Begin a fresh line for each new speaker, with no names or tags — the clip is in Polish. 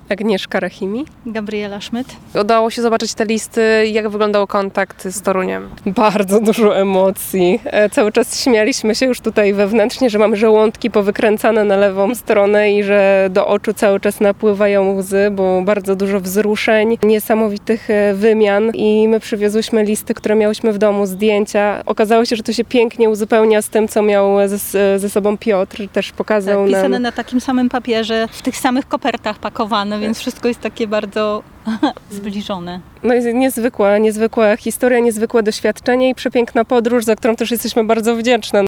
Agnieszka Rahimi.
Gabriela Schmidt.
Udało się zobaczyć te listy. Jak wyglądał kontakt z Toruniem? Bardzo dużo emocji. Cały czas śmialiśmy się już tutaj wewnętrznie, że mamy żołądki powykręcane na lewą stronę i że do oczu cały czas napływają łzy, bo bardzo dużo wzruszeń, niesamowitych wymian i my przywiozłyśmy listy, które miałyśmy w domu, zdjęcia. Okazało się, że to się pięknie uzupełnia z tym, co miał ze sobą Piotr. Też pokazał nam...
Pisane na takim samym papierze, w tych samych kopertach pakowane, więc wszystko jest takie bardzo zbliżone.
No jest niezwykła historia, niezwykłe doświadczenie i przepiękna podróż, za którą też jesteśmy bardzo wdzięczne.